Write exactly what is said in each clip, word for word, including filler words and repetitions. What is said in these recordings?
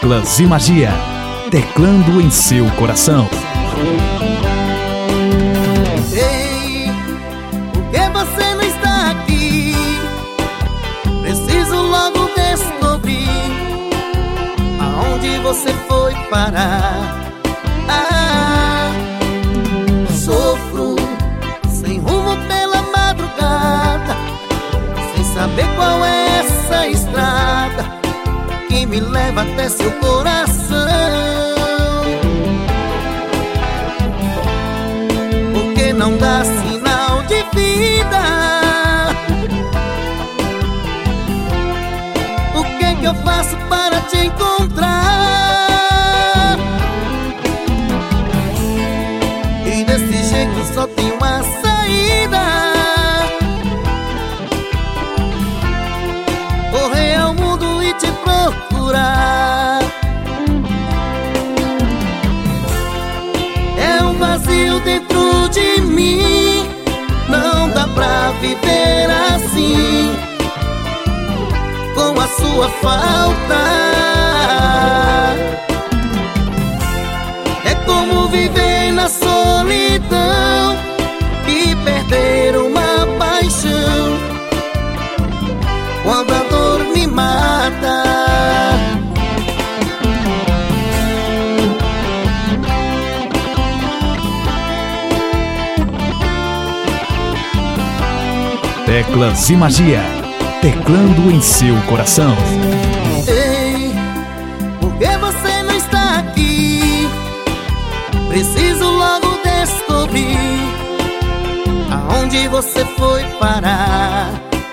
Teclas e Magia, teclando em seu coração. Ei, por que você não está aqui? Preciso logo descobrir aonde você foi parar. Ah, sofro sem rumo pela madrugada, sem saber qual é essa estrada que me leva até seu coração. Porque não dá sinal de vida? O que que eu faço para te encontrar? E desse jeito só tem uma saída: correr ao mundo e te procurar. É um vazio dentro de mim, não dá pra viver assim, com a sua falta. É como viver na solidão e perder uma paixão, quando a dor me mata. Teclas e Magia, teclando em seu coração. Ei, por que você não está aqui? Preciso logo descobrir aonde você foi parar.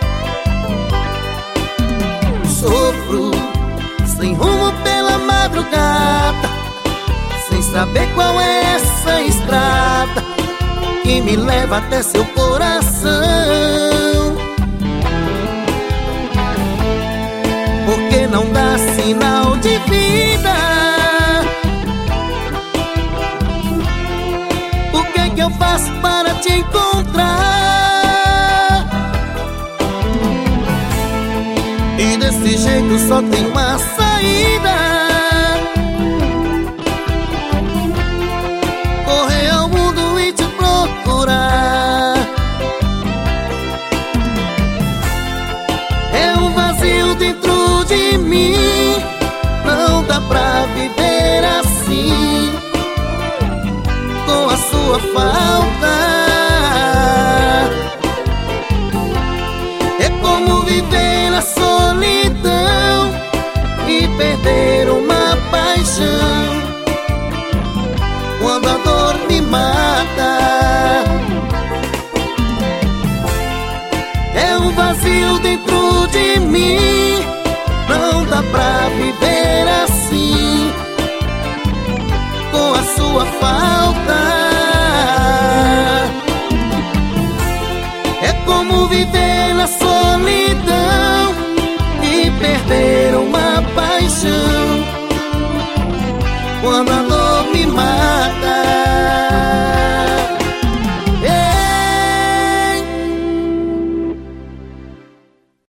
Sofro sem rumo pela madrugada, sem saber qual é essa estrada que me leva até seu coração. Porque não dá sinal de vida? O que que eu faço para te encontrar? E desse jeito só tem uma saída: correr ao mundo e te procurar. É um vazio dentro de mim, não dá pra viver assim, com a sua falta. É como viver na solidão e perder uma paixão, quando a dor me mata. É um vazio dentro de mim, não dá pra viver assim, com a sua falta. É como viver na solidão e perder uma paixão, quando a